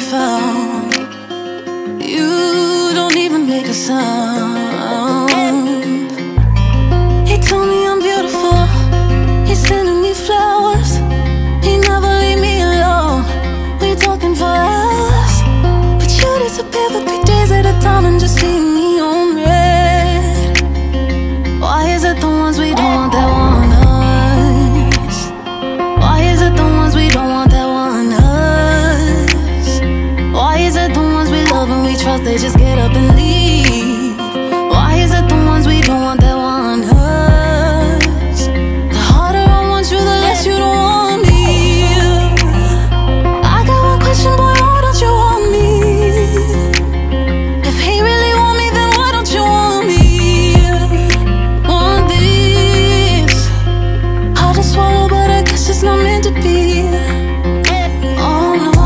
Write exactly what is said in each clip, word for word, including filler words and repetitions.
found. You don't even make a sound. He told me I'm beautiful. He's sending me flowers. He never leave me alone. We talking for hours, but you disappear for three days at a time and just leave me on red. Why is it the ones we don't want that want us? Why is it the ones we don't want that want us? Why is it the ones we love and we trust, they just get up and leave? Why is it the ones we don't want that want us? The harder I want you, the less you don't want me. I got one question, boy, why don't you want me? If he really want me, then why don't you want me? Want this? Hard to swallow, but I guess it's not meant to be. Oh no.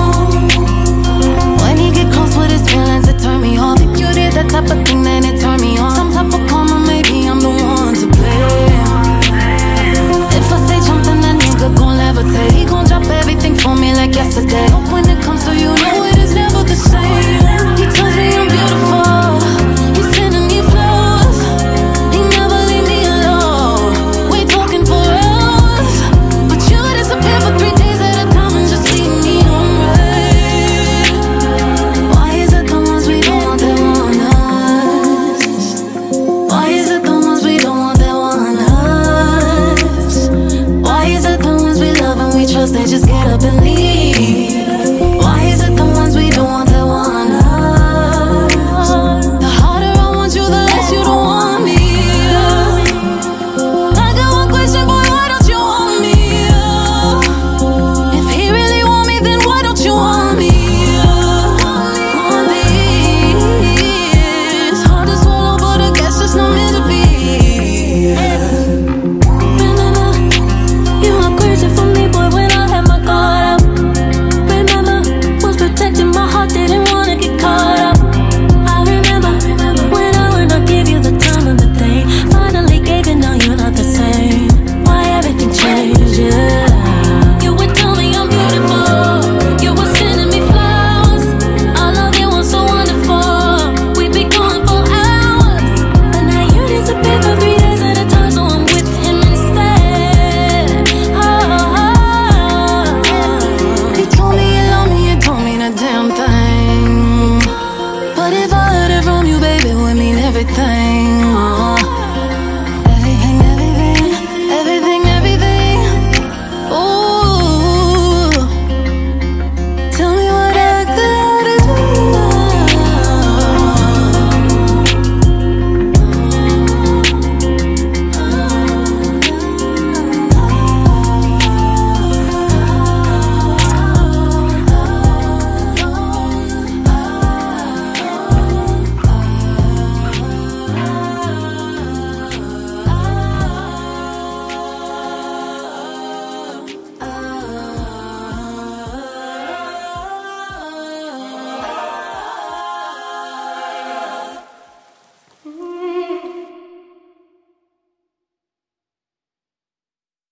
When he get close with his feelings, it turn me off. If you did that type of thing, then it turn me on. Some type of karma, maybe I'm the one to blame. If I say something, that nigga gon' levitate. He gon' drop everything for me like yesterday. But when it comes to you, know it is never the same. He tells me I'm beautiful. He's sending me flowers. He never leave me alone. We talking for hours, but you disappear for three days at a time and just leave me on red. Why is it the ones we don't want that want us? Why is it the ones we don't want that want us? Why is it the ones we love and we trust, they just get up and leave? Why is it the ones we don't want that want us? The harder I want you, the less you don't want me. I got one question, boy, why don't you want me? If he really want me, then why don't you want me? Want this? Hard to swallow, but I guess it's not meant to be. Remember, you were crazy for me, boy, when I had my guard up. Remember, was protecting my heart, didn't wanna get caught up. I remember, when I would not give you the time of the day. Finally gave it, now you're not the same. Why everything changed, yeah. You would tell me I'm beautiful. You were sending me flowers. I love you, I'm so wonderful. We'd be going for hours, but now you disappear for three days at a time, so I'm with him instead. Oh, oh, oh. He told me you love me, you told me the damn thing. But if I heard it from you, baby, it would mean everything.